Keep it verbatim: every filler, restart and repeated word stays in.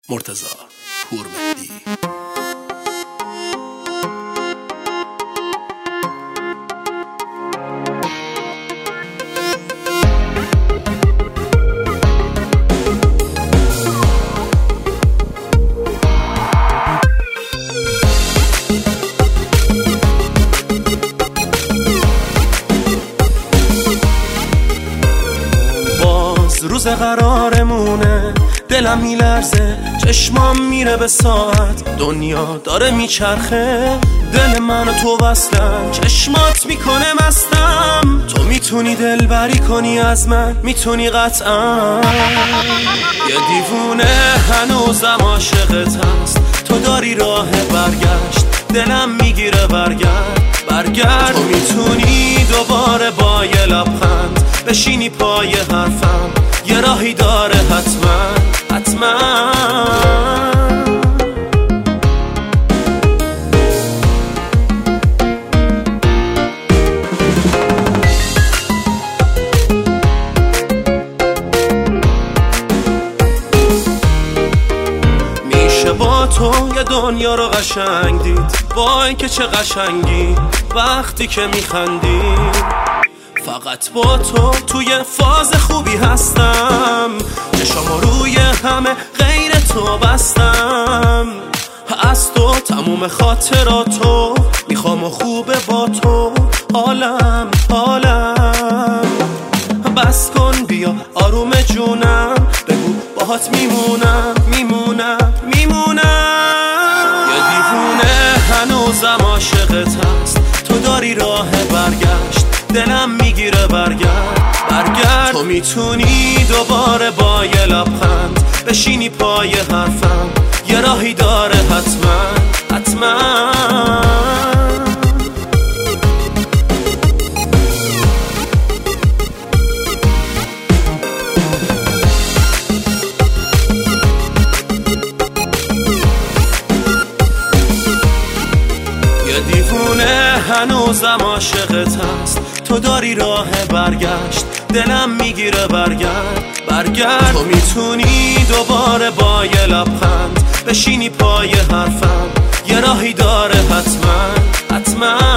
مرتضی پورمهدی. روز قرارمونه، دلم میلرزه، چشمام میره به ساعت، دنیا داره میچرخه، دل من و تو بستم، چشمات میکنه مستم، تو میتونی دلبری کنی از من، میتونی قطعا. یه دیوونه هنوزم عاشقت هست، تو داری راه برگشت، دلم میگیره برگرد برگرد. تو میتونی دوباره با یه لبخند بشینی پای حرفم، یه راهی داره حتما حتما. میشه با تو یه دنیا رو قشنگ دید، با اینکه چه قشنگی وقتی که میخندی. فقط با تو توی فاز خوبی هستم، چشامو روی همه غیر تو بستم. از تو تموم خاطراتو میخوام و خوبه با تو، حالم حالم. بس کن بیا آروم جونم، بگو باهات میمونم میمونم میمونم. یه دیوونه هنوزم عاشقت هست، تو داری راه برگشت، دلم میگیره برگرد برگرد. تو میتونی دوباره با یه لبخند بشینی پای حرفم، یه راهی داره حتما حتما. یه دیوونه هنوزم عاشقت هست، تو داری راه برگشت، دلم میگیره برگرد برگرد. تو میتونی دوباره با یه لبخند بشینی پای حرفم، یه راهی داره حتما حتما.